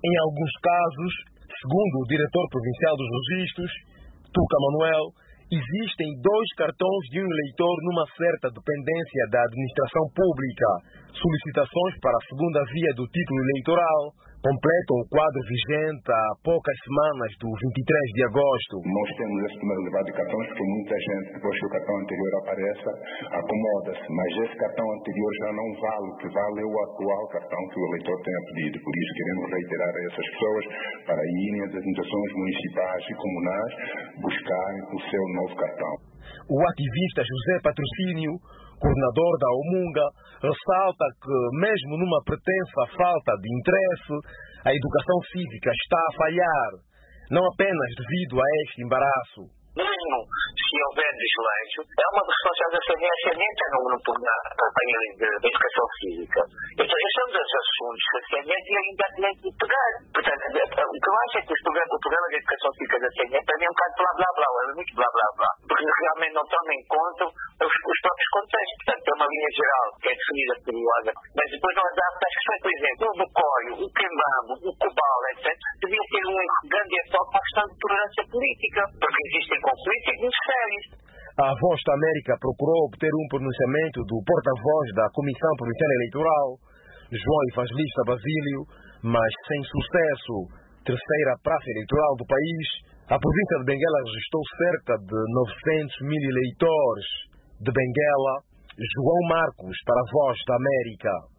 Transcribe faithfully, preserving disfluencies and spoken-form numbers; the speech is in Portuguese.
Em alguns casos, segundo o diretor provincial dos registros, Tuca Manuel, existem dois cartões de um eleitor numa certa dependência da administração pública. Solicitações para a segunda via do título eleitoral completam o quadro vigente há poucas semanas do vinte e três de agosto. Nós temos esse número elevado de cartões porque muita gente, depois que o cartão anterior apareça, acomoda-se. Mas esse cartão anterior já não vale. O que vale é o atual cartão que o eleitor tenha pedido. Por isso queremos reiterar a essas pessoas para irem às administrações municipais e comunais buscarem o seu novo cartão. O ativista José Patrocínio, coordenador da Omunga, ressalta que, mesmo numa pretensa falta de interesse, a educação cívica está a falhar, não apenas devido a este embaraço. Mesmo se houver desleixo, é uma responsabilidade da C N S entra no, no, na campanha de, de educação cívica. Então, esses são os assuntos que a C N S ainda tem que pegar. Portanto, o que eu acho é que o programa, o programa de educação cívica da C N S também é um bocado blá blá blá, é muito blá blá blá, porque realmente não toma em conta os, os próprios contextos. Portanto, tem uma linha geral que é definida por Luanda, mas depois não adapta às questões, por exemplo, o Bocoio, o Quembambo, o Cobal, etcétera, devia ter um grande enfoque para a questão de tolerância política, porque existem conflitos muito sérios. A Voz da América procurou obter um pronunciamento do porta-voz da Comissão Provincial Eleitoral, João Evangelista Basílio, mas sem sucesso. Terceira praça eleitoral do país, a província de Benguela registrou cerca de novecentos mil eleitores. De Benguela, João Marcos para a Voz da América.